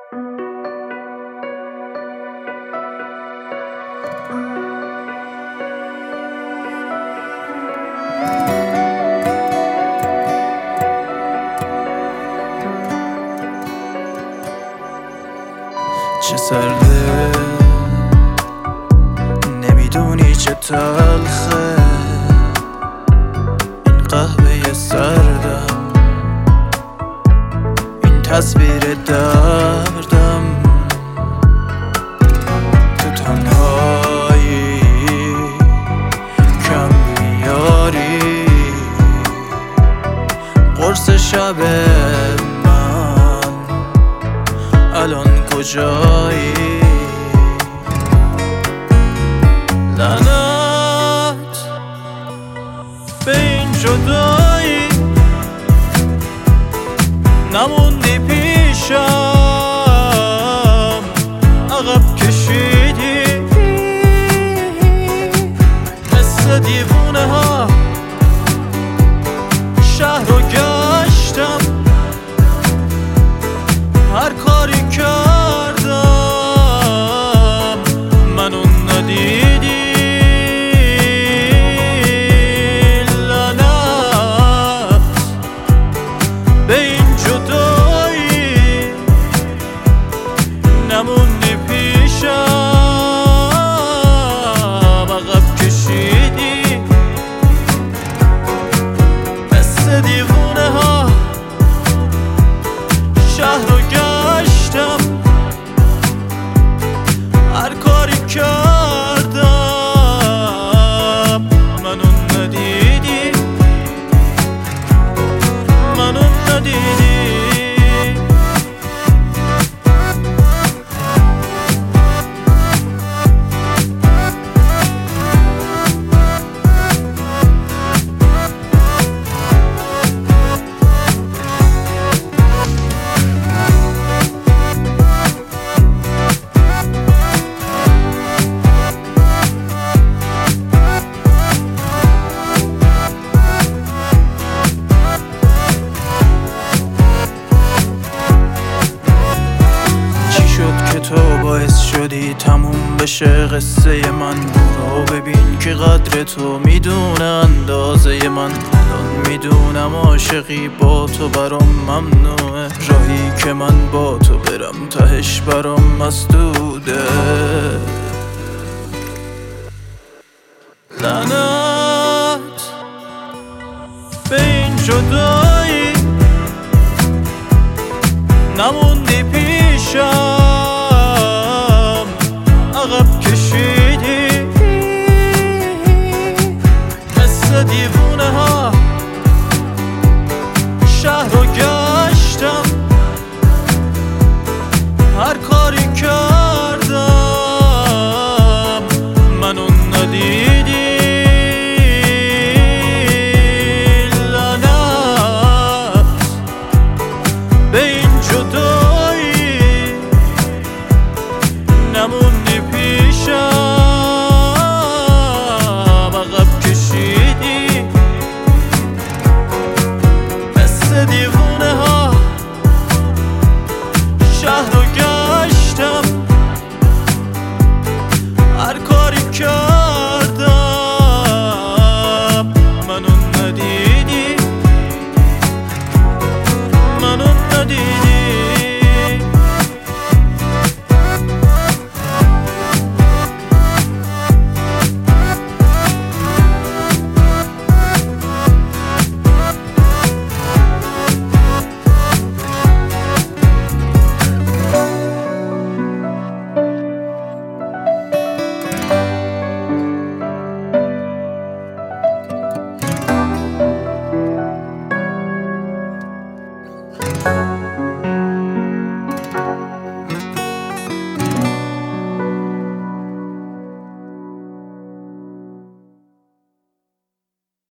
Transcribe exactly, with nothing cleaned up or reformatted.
چه سرده نمیدونی چه تلخه این قهوه سردم، این تصویر دردم. تو تنهایی کم میاری قرص شب من، الان کجایی؟ لعنت به این جدایی، نموندی پیشم، عقب کشیدی مثل دیوونه ها. شهر رو گشتم، هر کاری کردم منو ندیدی. لعنت به این جدایی، نموندی پیشم، عقب کشیدی مثل دیوونه ها. شهر رو گشتم، هر کاری کردم منو ندیدی، منو ندیدی. تو باعث شدی تموم بشه قصه من. برو ببین که قدر تو میدونه اندازه من. الان میدونم عاشقی با تو برام ممنوعه، راهی که من با تو برم تهش برام مسدوده. لعنت به این جدایی، نموندی پیشم،